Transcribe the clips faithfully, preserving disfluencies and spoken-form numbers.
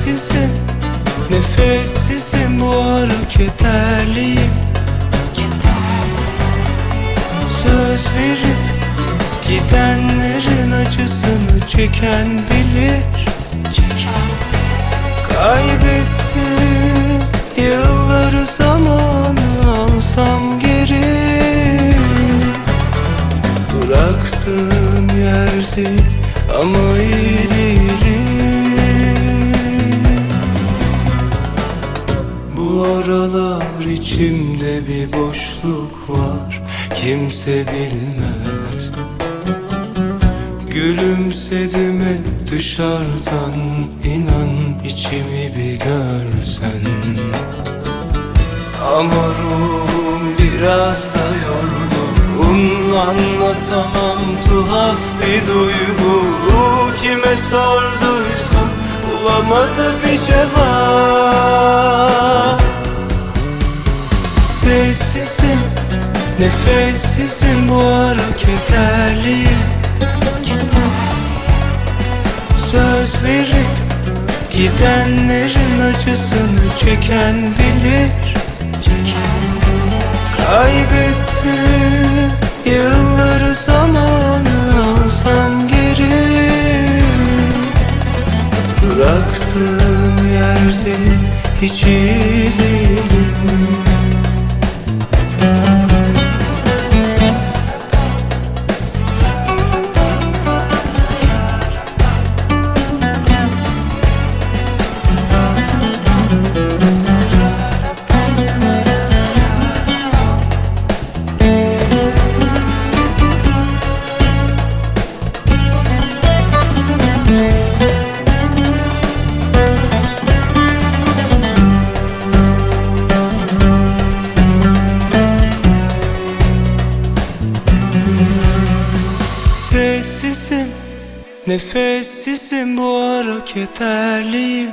Sessizim, nefessizim, bu ara kederliyim. Söz verip gidenlerin acısını çeken bilir. Kaybettim yılları, zamanı alsam geri. Bıraktığın yerde ama iyi değilim. Bu aralar içimde bir boşluk var, kimse bilmez. Gülümsedim hep dışarıdan, inan içimi bir görsen. Ama ruhum biraz da yorgun, anlatamam tuhaf bir duygu. Kime sorduysam bulamadı bir cevap. Sessizim, nefessizim, bu ara kederliyim. Söz verip gidenlerin acısını çeken bilir. Kaybettim yılları, zamanı alsam geri. Bıraktığım yerde hiç iyi değilim. Sessizim, nefessizim, bu ara kederliyim.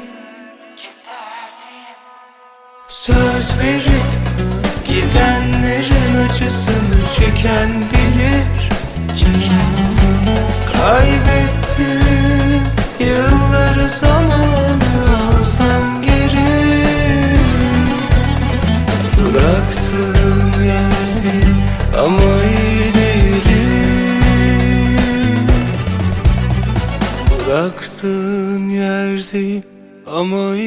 Söz verip gidenlerin acısını çeken bilir. Kaybettim yılları, zamanı alsam geri. Bıraktığım yerde ama iyi değilim. Bıraktığın yerde ama